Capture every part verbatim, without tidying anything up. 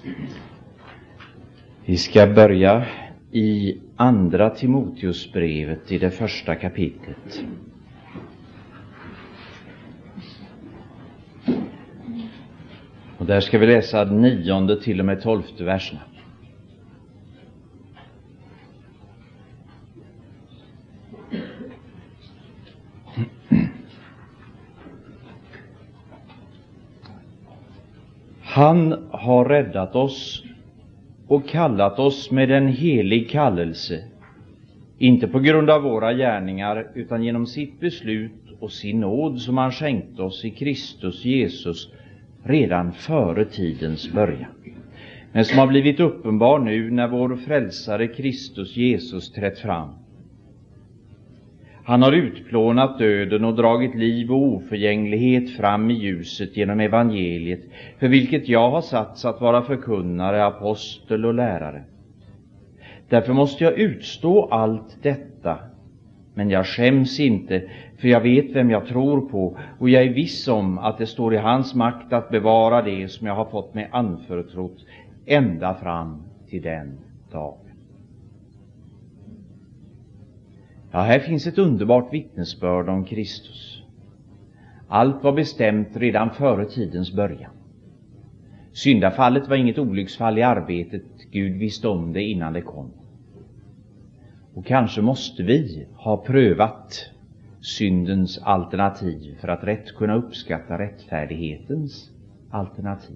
Vi ska börja i andra Timoteusbrevet i det första kapitlet. Och där ska vi läsa nionde till och med tolfte verserna. Han har räddat oss och kallat oss med en helig kallelse, inte på grund av våra gärningar utan genom sitt beslut och sin nåd som han skänkt oss i Kristus Jesus redan före tidens början, men som har blivit uppenbar nu när vår frälsare Kristus Jesus trätt fram. Han har utplånat döden och dragit liv och oförgänglighet fram i ljuset genom evangeliet, för vilket jag har satts att vara förkunnare, apostel och lärare. Därför måste jag utstå allt detta, men jag skäms inte, för jag vet vem jag tror på, och jag är viss om att det står i hans makt att bevara det som jag har fått mig anförtrott ända fram till den dagen. Ja, här finns ett underbart vittnesbörd om Kristus. Allt var bestämt redan före tidens början. Syndafallet var inget olycksfall i arbetet. Gud visste om det innan det kom. Och kanske måste vi ha prövat syndens alternativ för att rätt kunna uppskatta rättfärdighetens alternativ.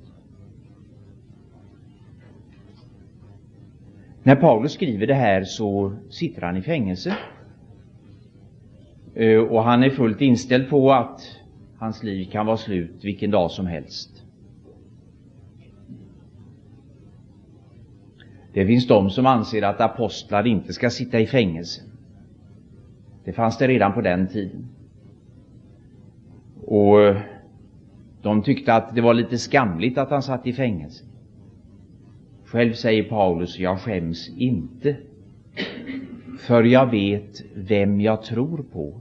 När Paulus skriver det här så sitter han i fängelse. Och han är fullt inställd på att hans liv kan vara slut vilken dag som helst. Det finns de som anser att apostlar inte ska sitta i fängelse. Det fanns det redan på den tiden. Och de tyckte att det var lite skamligt att han satt i fängelse. Själv säger Paulus, jag skäms inte, för jag vet vem jag tror på.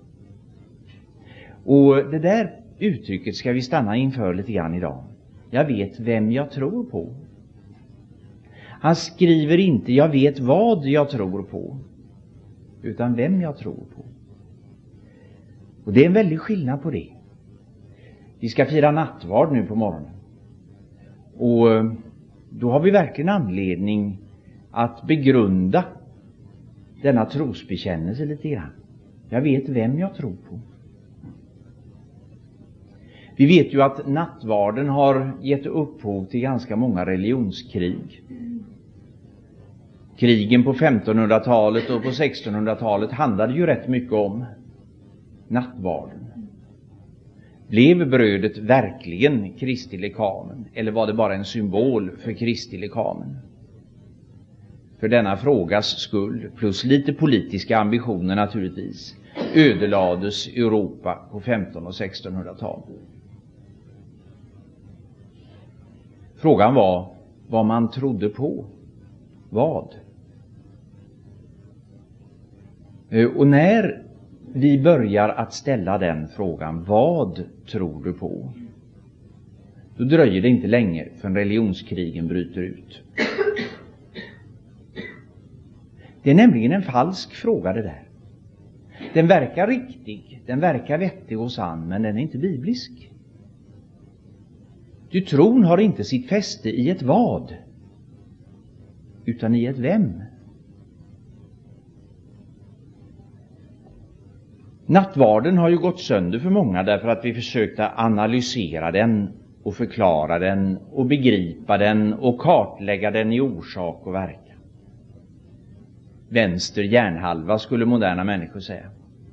Och det där uttrycket ska vi stanna inför lite grann idag. Jag vet vem jag tror på. Han skriver inte, jag vet vad jag tror på, utan vem jag tror på. Och det är en väldig skillnad på det. Vi ska fira nattvard nu på morgonen. Och då har vi verkligen anledning att begrunda denna trosbekännelse lite grann. Jag vet vem jag tror på. Vi vet ju att nattvarden har gett upphov till ganska många religionskrig. Krigen på femtonhundratalet och på sextonhundratalet handlade ju rätt mycket om nattvarden. Blev brödet verkligen Kristi lekamen, eller var det bara en symbol för Kristi lekamen? För denna frågas skull, plus lite politiska ambitioner naturligtvis, ödelades Europa på femton- och sextonhundratalet. Frågan var vad man trodde på. Vad? Och när vi börjar att ställa den frågan, vad tror du på? Då dröjer det inte länge förrän religionskrigen bryter ut. Det är nämligen en falsk fråga det där. Den verkar riktig, den verkar vettig och sann, men den är inte biblisk. Du, tron har inte sitt fäste i ett vad, utan i ett vem. Nattvarden har ju gått sönder för många därför att vi försökte analysera den och förklara den och begripa den och kartlägga den i orsak och verkan. Vänster hjärnhalva skulle moderna människor säga.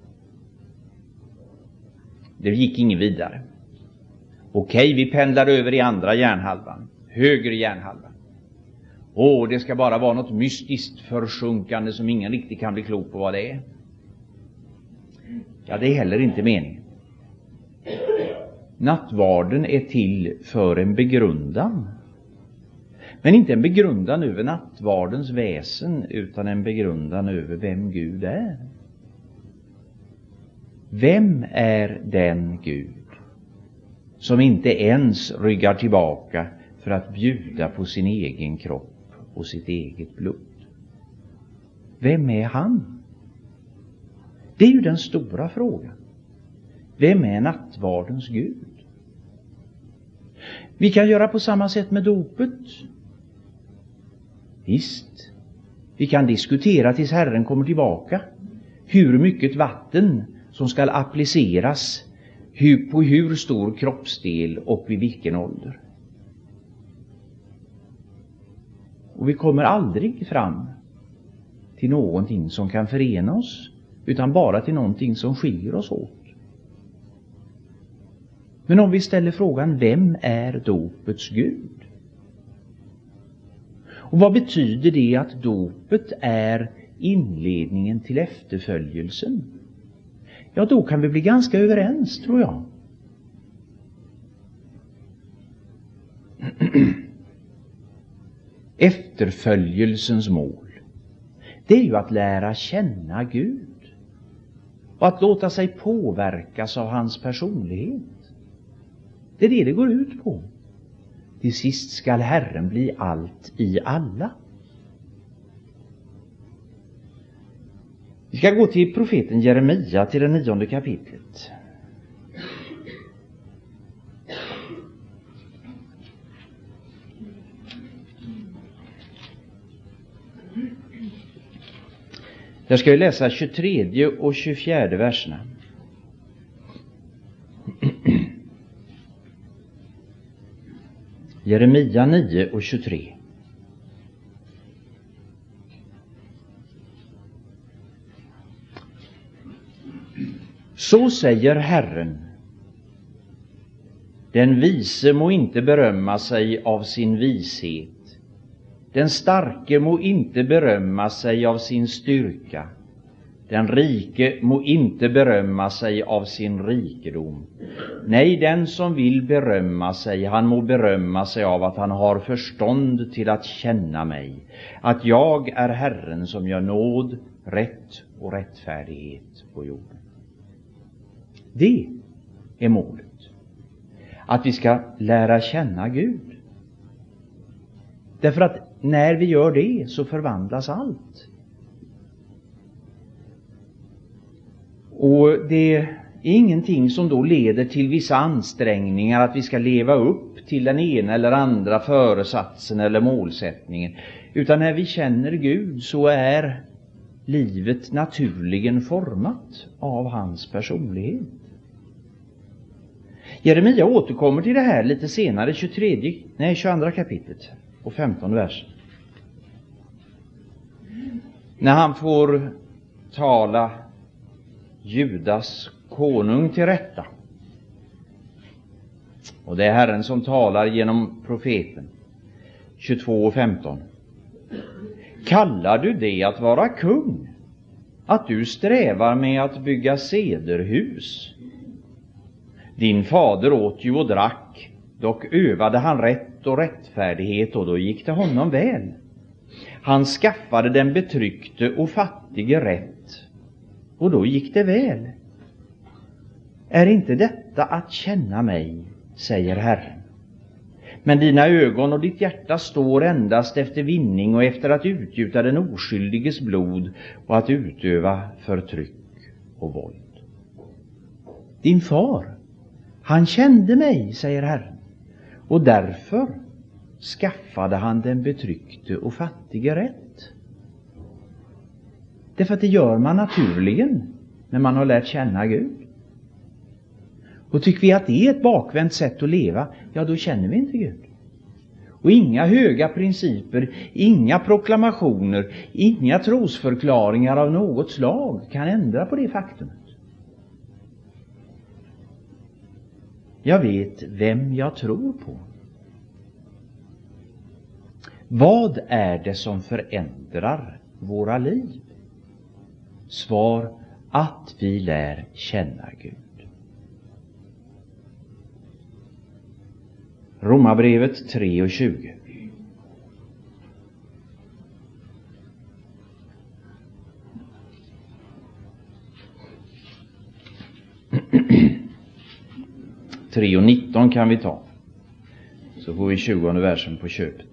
Det gick inget vidare. Okej, vi pendlar över i andra hjärnhalvan, höger hjärnhalva. Åh, det ska bara vara något mystiskt försjunkande som ingen riktigt kan bli klok på vad det är. Ja, det är heller inte meningen. Nattvarden är till för en begrundan. Men inte en begrundan över nattvardens väsen, utan en begrundan över vem Gud är. Vem är den Gud som inte ens ryggar tillbaka för att bjuda på sin egen kropp och sitt eget blod. Vem är han? Det är ju den stora frågan. Vem är nattvardens Gud? Vi kan göra på samma sätt med dopet. Visst, vi kan diskutera tills Herren kommer tillbaka hur mycket vatten som ska appliceras hur, på hur stor kroppsdel och vid vilken ålder. Och vi kommer aldrig fram till någonting som kan förena oss, utan bara till någonting som skiljer oss åt. Men om vi ställer frågan, vem är dopets Gud? Och vad betyder det att dopet är inledningen till efterföljelsen? Ja, då kan vi bli ganska överens, tror jag. Efterföljelsens mål, det är ju att lära känna Gud och att låta sig påverkas av hans personlighet. Det är det det går ut på. Till sist skall Herren bli allt i alla. Vi ska gå till profeten Jeremia, till det nionde kapitlet. Jag ska ju läsa tjugotredje och tjugofjärde verserna. Jeremia nio och tjugotre. Så säger Herren: den vise må inte berömma sig av sin vishet, den starke må inte berömma sig av sin styrka, den rike må inte berömma sig av sin rikedom. Nej, den som vill berömma sig, han må berömma sig av att han har förstånd till att känna mig, att jag är Herren som gör nåd, rätt och rättfärdighet på jorden. Det är målet. Att vi ska lära känna Gud. Därför att när vi gör det så förvandlas allt. Och det är ingenting som då leder till vissa ansträngningar att vi ska leva upp till den ena eller andra föresatsen eller målsättningen. Utan när vi känner Gud så är livet naturligen format av hans personlighet. Jeremia återkommer till det här lite senare, tjugotredje, nej, tjugoandra kapitlet och femtonde versen. När han får tala Judas konung till rätta. Och det är Herren som talar genom profeten. tjugotvå och femton. Kallar du det att vara kung? Att du strävar med att bygga sederhus? Din fader åt ju och drack, dock övade han rätt och rättfärdighet, och då gick det honom väl. Han skaffade den betryckte och fattige rätt, och då gick det väl. Är inte detta att känna mig, säger Herren? Men dina ögon och ditt hjärta står endast efter vinning och efter att utgjuta den oskyldiges blod och att utöva förtryck och våld. Din far, han kände mig, säger Herren, och därför skaffade han den betryckte och fattige rätt. Därför att det gör man naturligen när man har lärt känna Gud. Och tycker vi att det är ett bakvänt sätt att leva, ja, då känner vi inte Gud. Och inga höga principer, inga proklamationer, inga trosförklaringar av något slag kan ändra på det faktumet. Jag vet vem jag tror på. Vad är det som förändrar våra liv? Svar: att vi lär känna Gud. Romarbrevet tre och tjugo. tre och nitton kan vi ta. Så får vi tjugonde versen på köpet.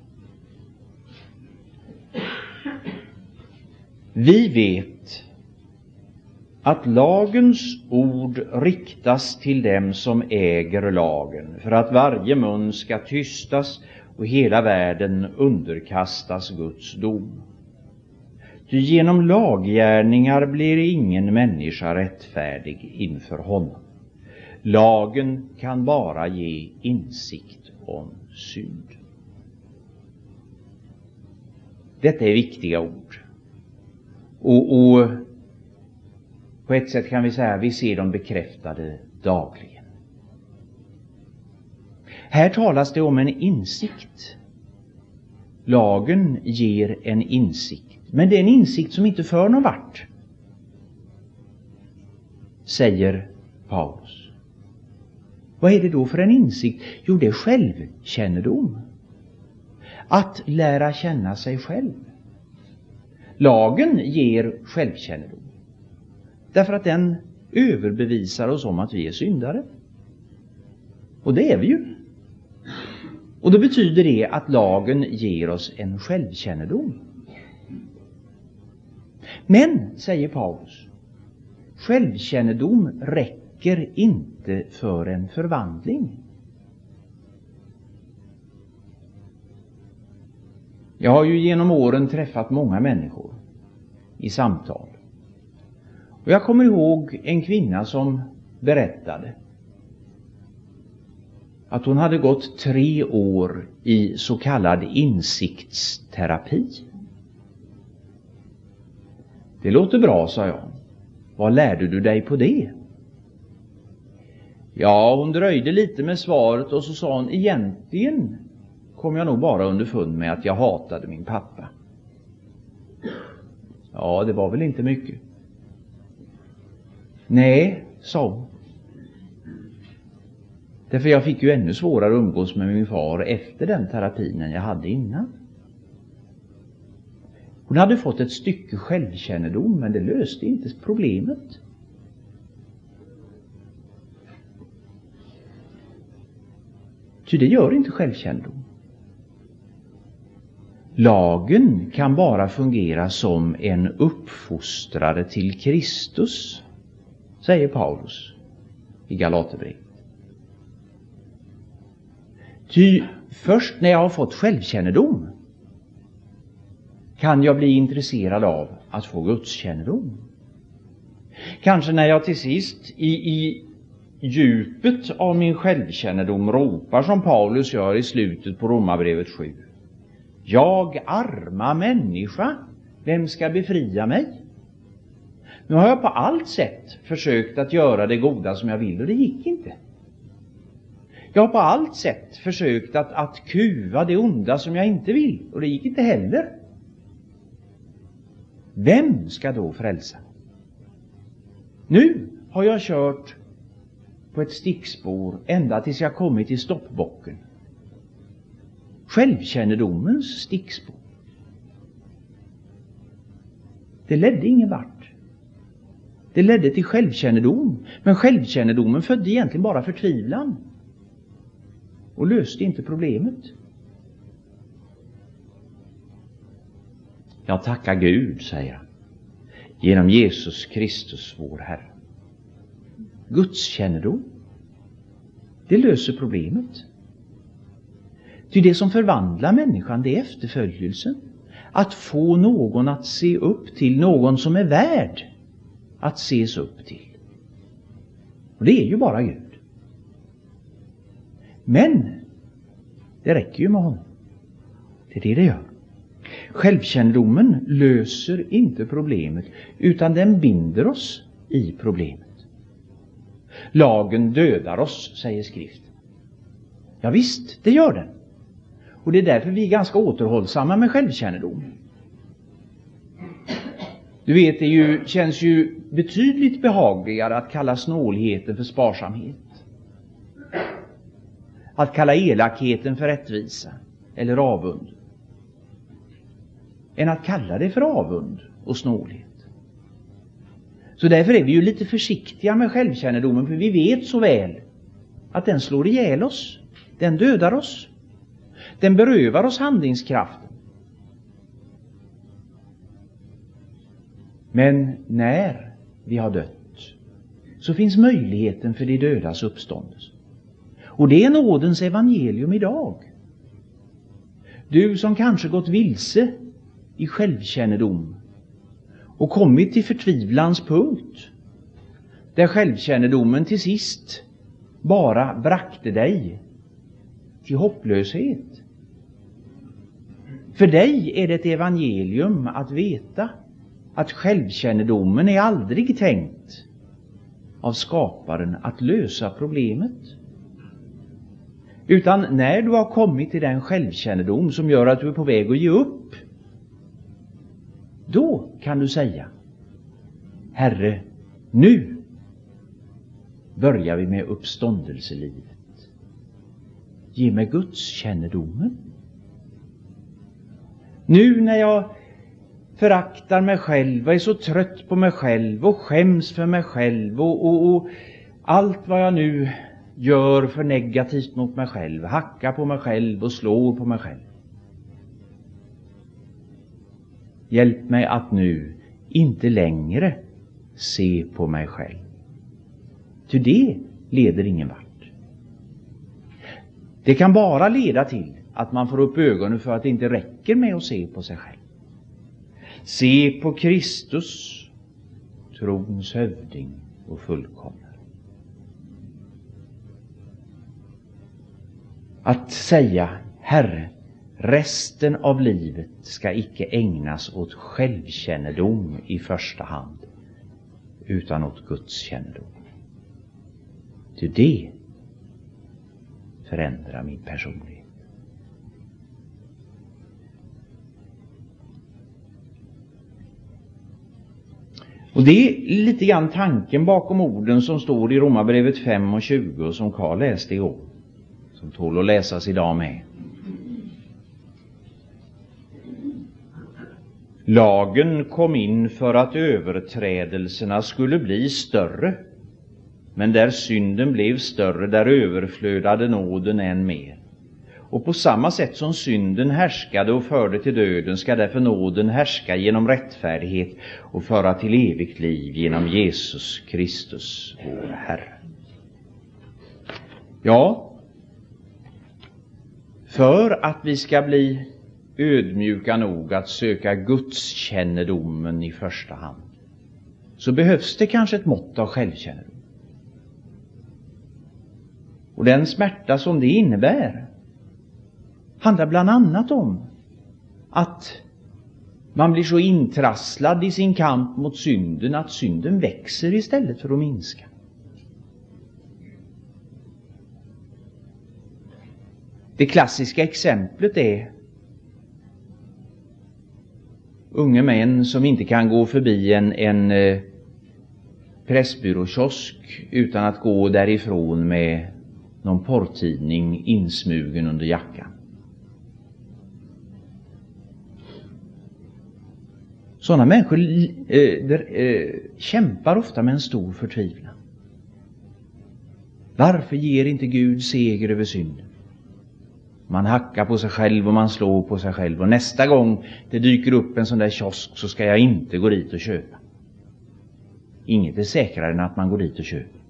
Vi vet att lagens ord riktas till dem som äger lagen, för att varje mun ska tystas och hela världen underkastas Guds dom. Ty genom laggärningar blir ingen människa rättfärdig inför honom. Lagen kan bara ge insikt om synd. Detta är viktiga ord. Och, och på ett sätt kan vi säga att vi ser dem bekräftade dagligen. Här talas det om en insikt. Lagen ger en insikt. Men det är en insikt som inte för någon vart, säger Paulus. Vad är det då för en insikt? Jo, det är självkännedom. Att lära känna sig själv. Lagen ger självkännedom. Därför att den överbevisar oss om att vi är syndare. Och det är vi ju. Och då betyder det att lagen ger oss en självkännedom. Men, säger Paulus, självkännedom räcker inte för en förvandling. Jag har ju genom åren träffat många människor i samtal. Och jag kommer ihåg en kvinna som berättade att hon hade gått tre år i så kallad insiktsterapi. Det låter bra, sa jag. Vad lärde du dig på det? Ja, hon dröjde lite med svaret och så sa hon, egentligen kom jag nog bara underfund med att jag hatade min pappa. Ja, det var väl inte mycket. Nej, sa hon. Därför jag fick ju ännu svårare att umgås med min far efter den terapin än jag hade innan. Hon hade fått ett stycke självkännedom, men det löste inte problemet. Ty det gör inte självkännedom. Lagen kan bara fungera som en uppfostrare till Kristus, säger Paulus i Galaterbrevet. Ty först när jag har fått självkännedom kan jag bli intresserad av att få Guds kännedom. Kanske när jag till sist i, i djupet av min självkännedom ropar som Paulus gör i slutet på Romarbrevet sju. Jag arma människa, vem ska befria mig? Nu har jag på allt sätt försökt att göra det goda som jag vill och det gick inte. Jag har på allt sätt försökt att, att kuva det onda som jag inte vill och det gick inte heller. Vem ska då frälsa? Nu har jag kört på ett stickspår ända tills jag kommit till stoppbocken. Självkännedomens stickspår. Det ledde ingen vart. Det ledde till självkännedom. Men självkännedomen födde egentligen bara förtvivlan. Och löste inte problemet. Jag tackar Gud, säger han, genom Jesus Kristus vår Herre. Guds kännedom, det löser problemet. Ty det som förvandlar människan, det är efterföljelsen. Att få någon att se upp till, någon som är värd att ses upp till. Och det är ju bara Gud. Men det räcker ju med honom. Det är det det gör. Självkännedomen löser inte problemet, utan den binder oss i problemet. Lagen dödar oss, säger skriften. Ja visst, det gör den. Och det är därför vi är ganska återhållsamma med självkännedom. Du vet, det ju, känns ju betydligt behagligare att kalla snålheten för sparsamhet. Att kalla elakheten för rättvisa eller avund. Än att kalla det för avund och snålhet. Så därför är vi ju lite försiktiga med självkännedomen, för vi vet så väl att den slår ihjäl oss. Den dödar oss. Den berövar oss handlingskraften. Men när vi har dött så finns möjligheten för de dödas uppståndelse. Och det är nådens evangelium idag. Du som kanske gått vilse i självkännedom och kommit till förtvivlans punkt, där självkännedomen till sist bara brakte dig till hopplöshet. För dig är det ett evangelium att veta att självkännedomen är aldrig tänkt av skaparen att lösa problemet. Utan när du har kommit till den självkännedom som gör att du är på väg att ge upp, då kan du säga: Herre, nu börjar vi med uppståndelselivet. Ge mig Guds kännedomen. Nu när jag föraktar mig själv och är så trött på mig själv och skäms för mig själv och, och, och allt vad jag nu gör för negativt mot mig själv, hackar på mig själv och slår på mig själv. Hjälp mig att nu inte längre se på mig själv. Ty det leder ingen vart. Det kan bara leda till att man får upp ögonen för att det inte räcker med att se på sig själv. Se på Kristus, trons hövding och fullkomnare. Att säga: Herre, resten av livet ska icke ägnas åt självkännedom i första hand, utan åt Guds kännedom. Ty det förändrar min personlighet. Och det är lite grann tanken bakom orden som står i Romarbrevet fem och tjugo som Karl läste igår, som tål att läsas idag med. Lagen kom in för att överträdelserna skulle bli större, men där synden blev större, där överflödade nåden än mer. Och på samma sätt som synden härskade och förde till döden, ska därför nåden härska genom rättfärdighet och föra till evigt liv genom Jesus Kristus, vår Herre. Ja, för att vi ska bli ödmjuka nog att söka Guds kännedomen i första hand, så behövs det kanske ett mått av självkännedom. Och den smärta som det innebär handlar bland annat om att man blir så intrasslad i sin kamp mot synden att synden växer istället för att minska. Det klassiska exemplet är unga män som inte kan gå förbi en, en eh, pressbyråkiosk utan att gå därifrån med någon porrtidning insmugen under jackan. Sådana människor eh, där, eh, kämpar ofta med en stor förtvivlan. Varför ger inte Gud seger över synden? Man hackar på sig själv och man slår på sig själv. Och nästa gång det dyker upp en sån där kiosk så ska jag inte gå dit och köpa. Inget är säkrare än att man går dit och köper.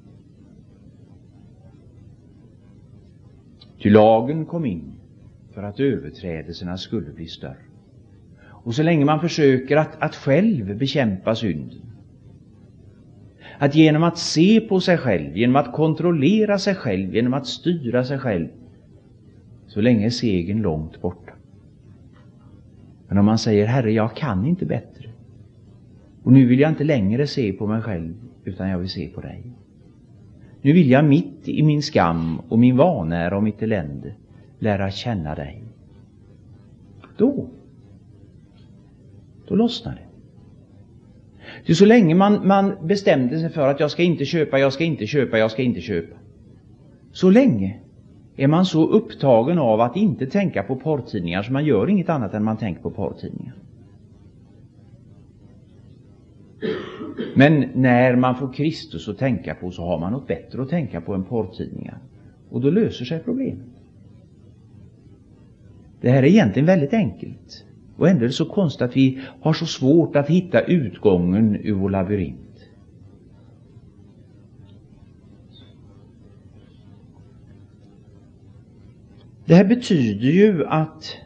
Ty lagen kom in för att överträdelserna skulle bli större. Och så länge man försöker att, att själv bekämpa synden, att genom att se på sig själv, genom att kontrollera sig själv, genom att styra sig själv, så länge är segern långt borta. Men om man säger: Herre, jag kan inte bättre, och nu vill jag inte längre se på mig själv, utan jag vill se på dig. Nu vill jag mitt i min skam och min vanära och mitt elände lära känna dig. Då, då lossnar det. Ty så länge man, man bestämde sig för att jag ska inte köpa, jag ska inte köpa, jag ska inte köpa, så länge är man så upptagen av att inte tänka på porrtidningar så man gör inget annat än man tänker på porrtidningar. Men när man får Kristus att tänka på, så har man något bättre att tänka på än porrtidningar. Och då löser sig problemet. Det här är egentligen väldigt enkelt. Och ändå är det så konstigt att vi har så svårt att hitta utgången ur vår labyrint. Det här betyder ju att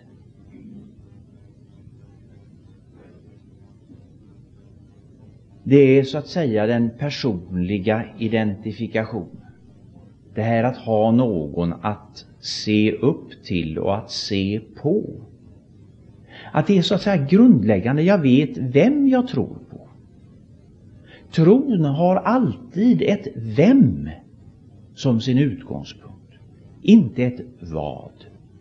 det är så att säga den personliga identifikationen. Det här att ha någon att se upp till och att se på. Att det är så att säga grundläggande. Jag vet vem jag tror på. Tron har alltid ett vem som sin utgångspunkt. Inte ett vad.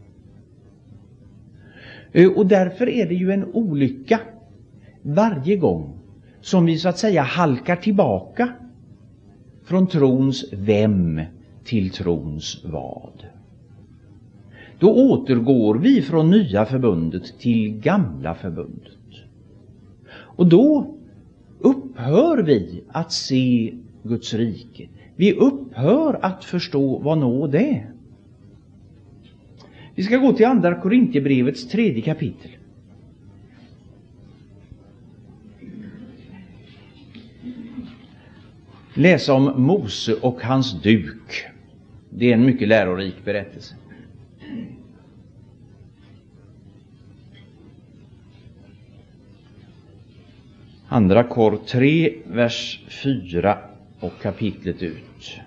Och därför är det ju en olycka varje gång som vi så att säga halkar tillbaka från trons vem till trons vad. Då återgår vi från nya förbundet till gamla förbundet. Och då upphör vi att se Guds rike. Vi upphör att förstå vad nåd är. Vi ska gå till andra Korintierbrevets tredje kapitel. Läsa om Mose och hans duk. Det är en mycket lärorik berättelse. Andra Kor tre, vers fyra och kapitlet ut.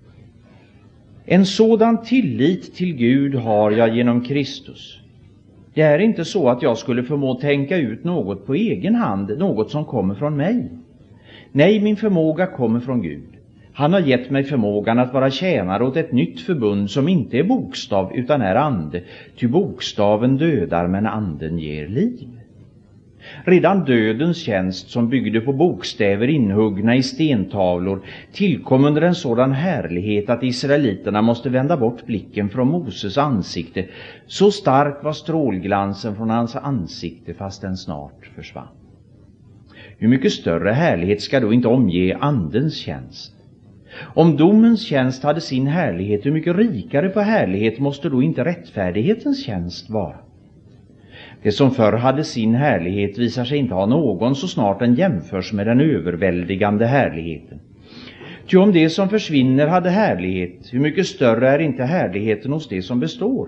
En sådan tillit till Gud har jag genom Kristus. Det är inte så att jag skulle förmå tänka ut något på egen hand, något som kommer från mig. Nej, min förmåga kommer från Gud. Han har gett mig förmågan att vara tjänare åt ett nytt förbund som inte är bokstav utan är ande, ty bokstaven dödar men anden ger liv. Redan dödens tjänst som byggde på bokstäver inhuggna i stentavlor tillkom under en sådan härlighet att israeliterna måste vända bort blicken från Moses ansikte. Så stark var strålglansen från hans ansikte fast den snart försvann. Hur mycket större härlighet ska då inte omge andens tjänst? Om domens tjänst hade sin härlighet, hur mycket rikare på härlighet måste då inte rättfärdighetens tjänst vara? Det som förr hade sin härlighet visar sig inte ha någon så snart den jämförs med den överväldigande härligheten. Ty om det som försvinner hade härlighet, hur mycket större är inte härligheten hos det som består?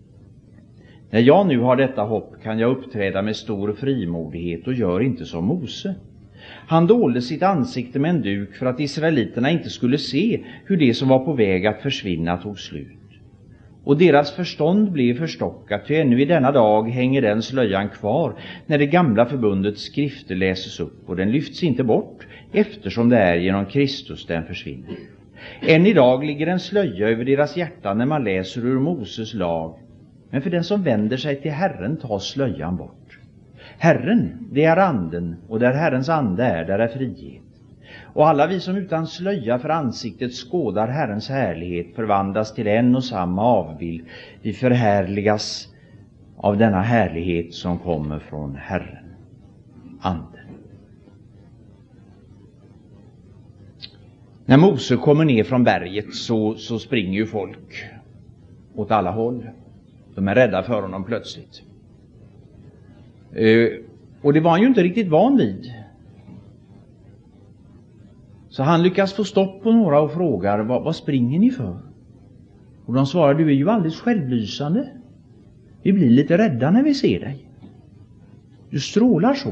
När jag nu har detta hopp kan jag uppträda med stor frimodighet och gör inte som Mose. Han dolde sitt ansikte med en duk för att israeliterna inte skulle se hur det som var på väg att försvinna tog slut. Och deras förstånd blev förstockat, ty ännu i denna dag hänger den slöjan kvar när det gamla förbundets skrifter läses upp, och den lyfts inte bort eftersom det är genom Kristus den försvinner. Än idag ligger en slöja över deras hjärtan när man läser ur Moses lag, men för den som vänder sig till Herren tar slöjan bort. Herren, det är anden, och där Herrens ande är, där är frihet. Och alla vi som utan slöja för ansiktet skådar Herrens härlighet förvandlas till en och samma avbild. Vi förhärligas av denna härlighet som kommer från Herren, anden. När Mose kommer ner från berget så, så springer ju folk åt alla håll. De är rädda för honom plötsligt. Uh, och det var han ju inte riktigt van vid. Så han lyckas få stopp på några och frågar, vad, vad springer ni för? Och de svarar, du är ju alldeles självlysande. Vi blir lite rädda när vi ser dig. Du strålar så.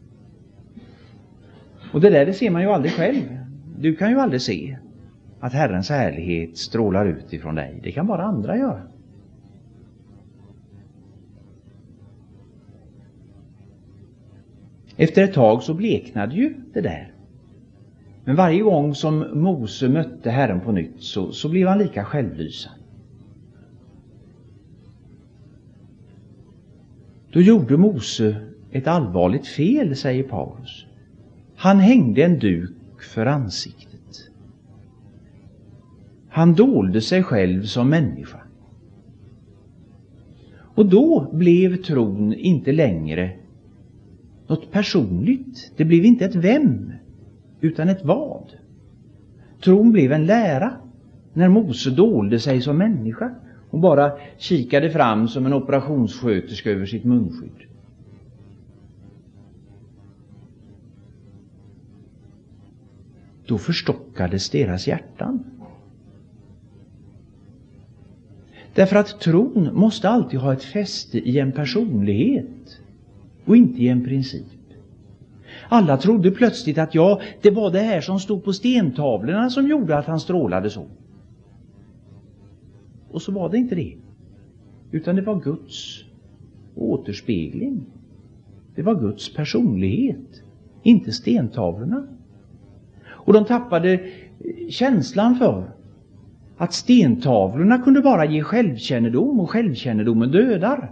Och det där det ser man ju aldrig själv. Du kan ju aldrig se att Herrens härlighet strålar ut ifrån dig. Det kan bara andra göra. Efter ett tag så bleknade ju det där. Men varje gång som Mose mötte Herren på nytt så, så blev han lika självlysande. Då gjorde Mose ett allvarligt fel, säger Paulus. Han hängde en duk för ansiktet. Han dolde sig själv som människa. Och då blev tron inte längre något personligt. Det blev inte ett vem, utan ett vad. Tron blev en lära. När Mose dolde sig som människa och bara kikade fram som en operationssköterska över sitt munskydd. Då förstockades deras hjärtan. Därför att tron måste alltid ha ett fäste i en personlighet och inte i en princip. Alla trodde plötsligt att ja, det var det här som stod på stentavlorna som gjorde att han strålade så. Och så var det inte det. Utan det var Guds återspegling. Det var Guds personlighet, inte stentavlorna. Och de tappade känslan för att stentavlorna kunde bara ge självkännedom och självkännedomen dödar.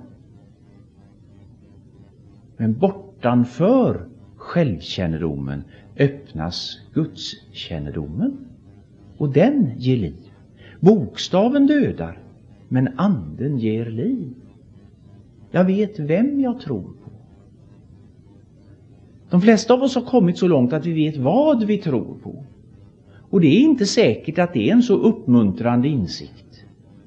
Men bortanför självkännedomen öppnas Guds kännedomen och den ger liv. Bokstaven dödar, men anden ger liv. Jag vet vem jag tror på. De flesta av oss har kommit så långt att vi vet vad vi tror på. Och det är inte säkert att det är en så uppmuntrande insikt.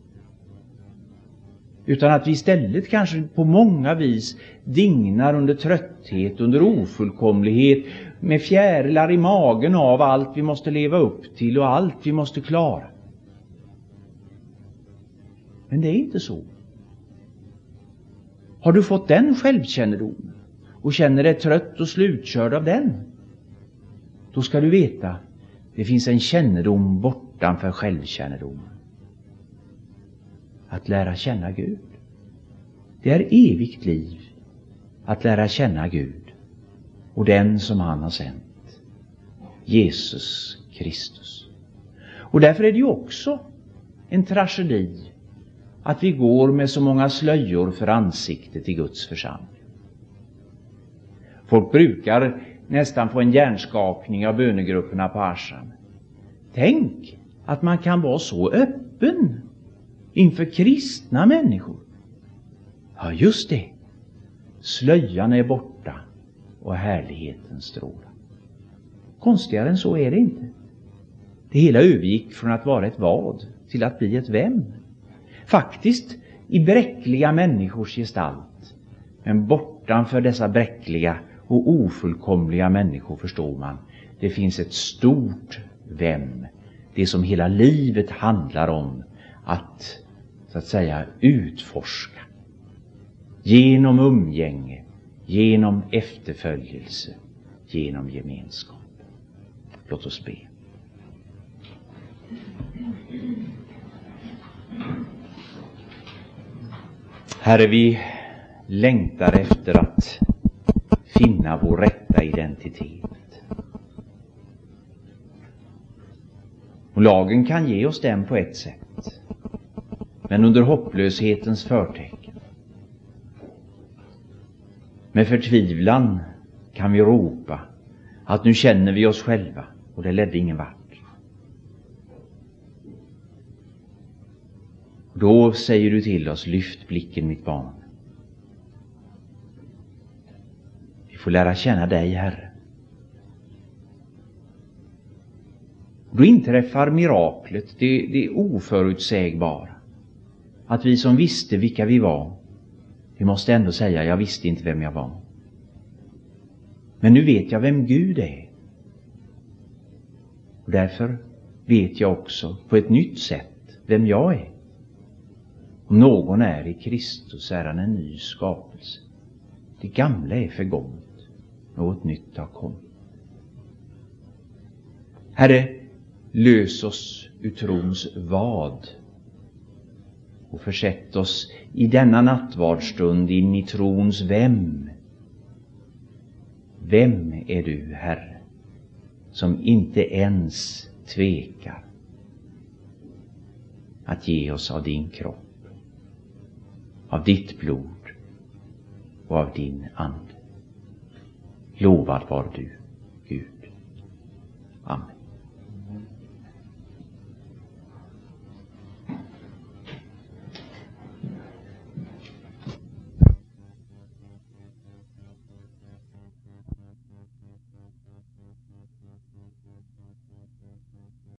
Utan att vi istället kanske på många vis dignar under trötthet, under ofullkomlighet, med fjärilar i magen av allt vi måste leva upp till och allt vi måste klara. Men det är inte så. Har du fått den självkännedomen och känner dig trött och slutkörd av den, då ska du veta, det finns en kännedom bortanför självkännedomen. Att lära känna Gud. Det är evigt liv att lära känna Gud och den som han har sänt, Jesus Kristus. Och därför är det ju också en tragedi att vi går med så många slöjor för ansiktet i Guds församling. Folk brukar nästan få en hjärnskakning av bönegrupperna på Aschan. Tänk att man kan vara så öppen inför kristna människor. Ja, just det. Slöjan är borta och härligheten strålar. Konstigare än så är det inte. Det hela övergick från att vara ett vad till att bli ett vem. Faktiskt i bräckliga människors gestalt. Men bortanför dessa bräckliga och ofullkomliga människor förstår man. Det finns ett stort vem. Det som hela livet handlar om att, så att säga, utforska. Genom umgänge, genom efterföljelse, genom gemenskap. Låt oss be. Herre, vi längtar efter att finna vår rätta identitet. Och lagen kan ge oss den på ett sätt, men under hopplöshetens förtecken. Med förtvivlan kan vi ropa att nu känner vi oss själva, och det ledde ingen vart. Då säger du till oss, lyft blicken mitt barn. Vi får lära känna dig, Herre. Då inträffar miraklet, det, det oförutsägbara. Att vi som visste vilka vi var, vi måste ändå säga, jag visste inte vem jag var. Men nu vet jag vem Gud är. Och därför vet jag också på ett nytt sätt vem jag är. Om någon är i Kristus är han en ny skapelse. Det gamla är förgånget. Något nytt har kommit. Herre, lös oss ur trons vad. Och försätt oss i denna nattvardsstund in i trons vem. Vem är du, Herre, som inte ens tvekar att ge oss av din kropp, av ditt blod och av din ande. Lovad var du, Gud. Amen.